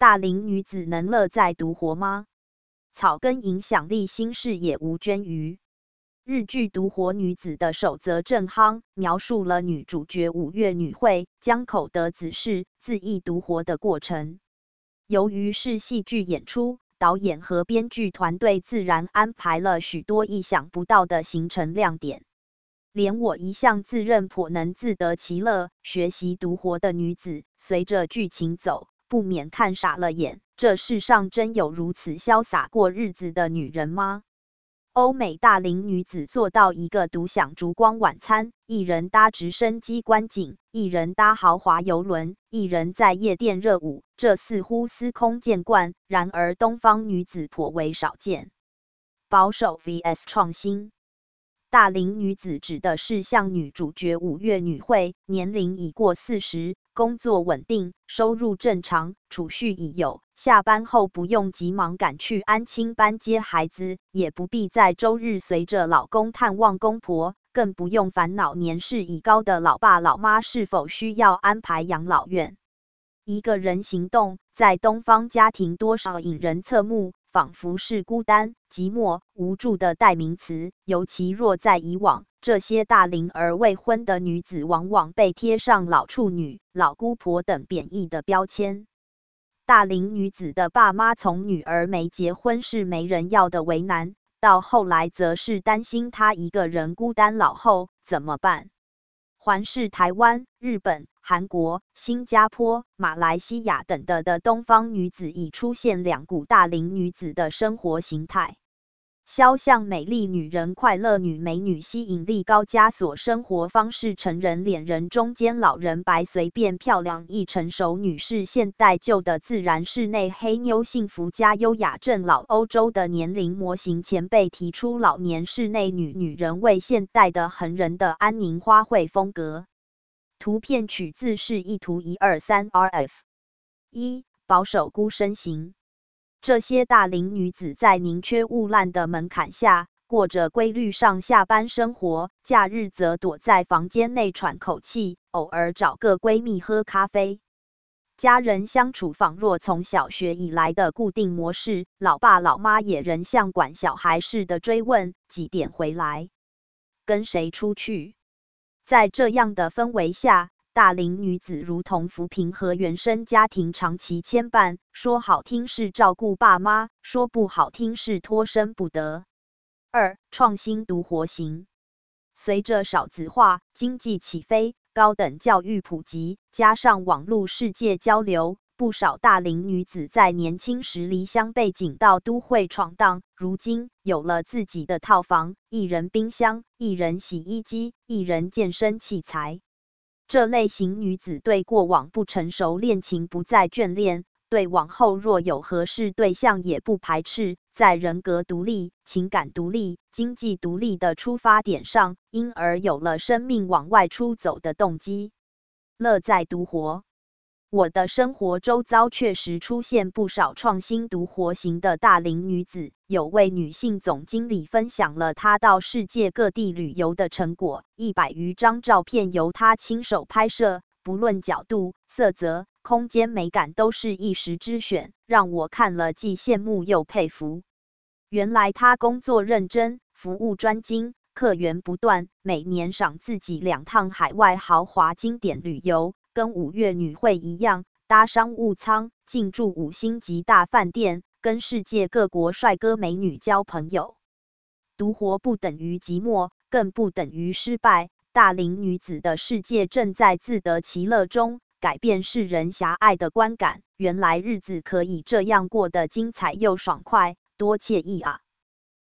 大龄女子能乐在独活吗？草根影响力新事也无捐于。日剧《独活女子的守则》正夯，描述了女主角五月女会江口德子氏自缢独活的过程。由于是戏剧演出，导演和编剧团队自然安排了许多意想不到的行程亮点。连我一向自认颇能自得其乐、学习独活的女子，随着剧情走，不免看傻了眼。这世上真有如此潇洒过日子的女人吗？欧美大龄女子做到一个独享烛光晚餐，一人搭直升机观景，一人搭豪华邮轮，一人在夜店热舞，这似乎司空见惯，然而东方女子颇为少见。保守 vs 创新。大龄女子指的是像女主角五月女会，年龄已过40，工作稳定，收入正常，储蓄已有，下班后不用急忙赶去安亲班接孩子，也不必在周日随着老公探望公婆，更不用烦恼年事已高的老爸老妈是否需要安排养老院。一个人行动，在东方家庭多少引人侧目，仿佛是孤单、寂寞、无助的代名词，尤其若在以往，这些大龄而未婚的女子往往被贴上老处女、老姑婆等贬义的标签。大龄女子的爸妈从女儿没结婚是没人要的为难，到后来则是担心她一个人孤单老后怎么办。环视台湾、日本、韩国、新加坡、马来西亚等的东方女子已出现两股大龄女子的生活形态。肖像美丽女人、快乐女、美女吸引力高、枷锁生活方式、成人脸人、中间老人、白随便漂亮易成熟女士、现代旧的自然室内黑妞、幸福家优雅正老。欧洲的年龄模型前辈提出老年室内女人为现代的横人的安宁花卉风格。图片取自示意图123 RF。1. 保守孤身型。这些大龄女子在宁缺毋滥的门槛下，过着规律上下班生活，假日则躲在房间内喘口气，偶尔找个闺蜜喝咖啡。家人相处仿若从小学以来的固定模式，老爸老妈也仍像管小孩似的追问几点回来，跟谁出去。在这样的氛围下，大龄女子如同扶贫和原生家庭长期牵绊，说好听是照顾爸妈，说不好听是脱身不得。2. 创新独活型。随着少子化、经济起飞、高等教育普及，加上网络世界交流，不少大龄女子在年轻时离乡背井到都会闯荡，如今有了自己的套房，一人冰箱，一人洗衣机，一人健身器材。这类型女子对过往不成熟恋情不再眷恋，对往后若有合适对象也不排斥，在人格独立、情感独立、经济独立的出发点上，因而有了生命往外出走的动机。乐在独活。我的生活周遭确实出现不少创新独活型的大龄女子，有位女性总经理分享了她到世界各地旅游的成果，100余张照片由她亲手拍摄，不论角度、色泽、空间美感都是一时之选，让我看了既羡慕又佩服。原来她工作认真，服务专精，客源不断，每年赏自己2趟海外豪华经典旅游，跟五月女会一样，搭商务舱，进驻5星级大饭店，跟世界各国帅哥美女交朋友。独活不等于寂寞，更不等于失败。大龄女子的世界正在自得其乐中，改变世人狭隘的观感。原来日子可以这样过得精彩又爽快，多惬意啊！